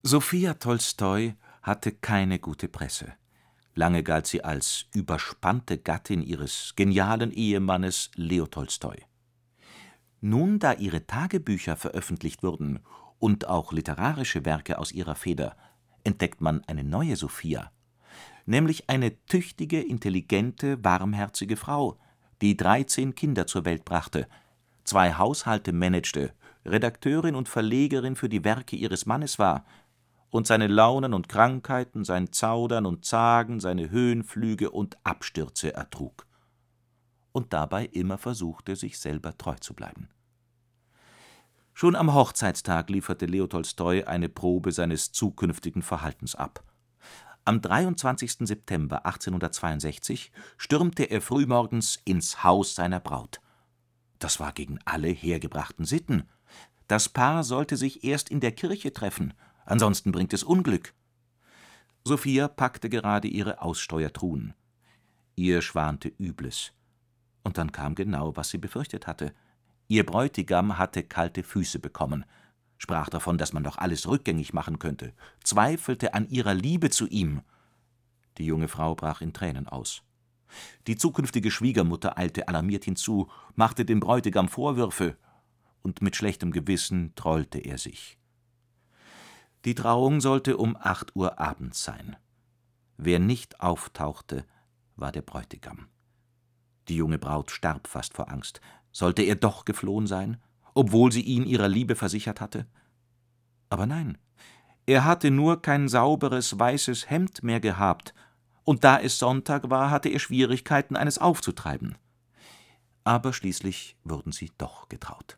Sophia Tolstoi hatte keine gute Presse. Lange galt sie als überspannte Gattin ihres genialen Ehemannes Leo Tolstoi. Nun, da ihre Tagebücher veröffentlicht wurden und auch literarische Werke aus ihrer Feder, entdeckt man eine neue Sophia, nämlich eine tüchtige, intelligente, warmherzige Frau, die 13 Kinder zur Welt brachte, 2 Haushalte managte, Redakteurin und Verlegerin für die Werke ihres Mannes war und seine Launen und Krankheiten, sein Zaudern und Zagen, seine Höhenflüge und Abstürze ertrug. Und dabei immer versuchte, sich selber treu zu bleiben. Schon am Hochzeitstag lieferte Leo Tolstoi eine Probe seines zukünftigen Verhaltens ab. Am 23. September 1862 stürmte er frühmorgens ins Haus seiner Braut. Das war gegen alle hergebrachten Sitten. Das Paar sollte sich erst in der Kirche treffen, ansonsten bringt es Unglück. Sophia packte gerade ihre Aussteuertruhen. Ihr schwante Übles. Und dann kam genau, was sie befürchtet hatte. Ihr Bräutigam hatte kalte Füße bekommen, sprach davon, dass man doch alles rückgängig machen könnte, zweifelte an ihrer Liebe zu ihm. Die junge Frau brach in Tränen aus. Die zukünftige Schwiegermutter eilte alarmiert hinzu, machte dem Bräutigam Vorwürfe, und mit schlechtem Gewissen trollte er sich. Die Trauung sollte um 8 Uhr abends sein. Wer nicht auftauchte, war der Bräutigam. Die junge Braut starb fast vor Angst. Sollte er doch geflohen sein, obwohl sie ihn ihrer Liebe versichert hatte? Aber nein, er hatte nur kein sauberes weißes Hemd mehr gehabt, und da es Sonntag war, hatte er Schwierigkeiten, eines aufzutreiben. Aber schließlich wurden sie doch getraut.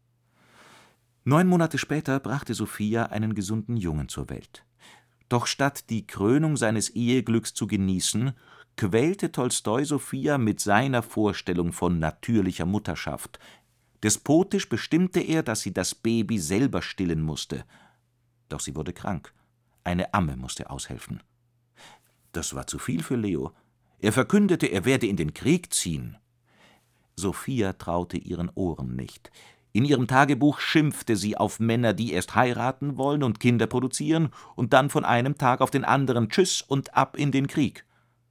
9 Monate später brachte Sophia einen gesunden Jungen zur Welt. Doch statt die Krönung seines Eheglücks zu genießen, quälte Tolstoi Sophia mit seiner Vorstellung von natürlicher Mutterschaft. Despotisch bestimmte er, dass sie das Baby selber stillen musste. Doch sie wurde krank. Eine Amme musste aushelfen. Das war zu viel für Leo. Er verkündete, er werde in den Krieg ziehen. Sophia traute ihren Ohren nicht. In ihrem Tagebuch schimpfte sie auf Männer, die erst heiraten wollen und Kinder produzieren und dann von einem Tag auf den anderen tschüss und ab in den Krieg.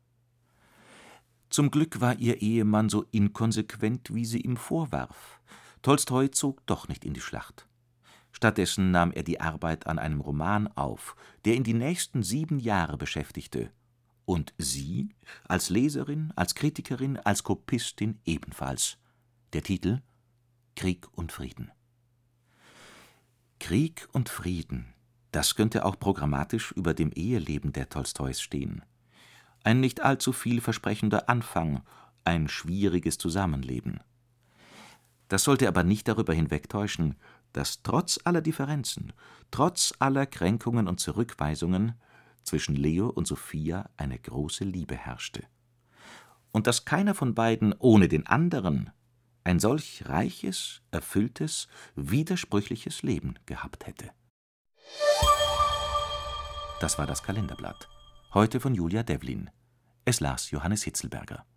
Zum Glück war ihr Ehemann so inkonsequent, wie sie ihm vorwarf. Tolstoi zog doch nicht in die Schlacht. Stattdessen nahm er die Arbeit an einem Roman auf, der ihn die nächsten 7 Jahre beschäftigte. Und sie, als Leserin, als Kritikerin, als Kopistin ebenfalls. Der Titel: Krieg und Frieden. Krieg und Frieden, das könnte auch programmatisch über dem Eheleben der Tolstois stehen. Ein nicht allzu vielversprechender Anfang, ein schwieriges Zusammenleben. Das sollte aber nicht darüber hinwegtäuschen, dass trotz aller Differenzen, trotz aller Kränkungen und Zurückweisungen zwischen Leo und Sophia eine große Liebe herrschte. Und dass keiner von beiden ohne den anderen ein solch reiches, erfülltes, widersprüchliches Leben gehabt hätte. Das war das Kalenderblatt. Heute von Julia Devlin. Es las Johannes Hitzelberger.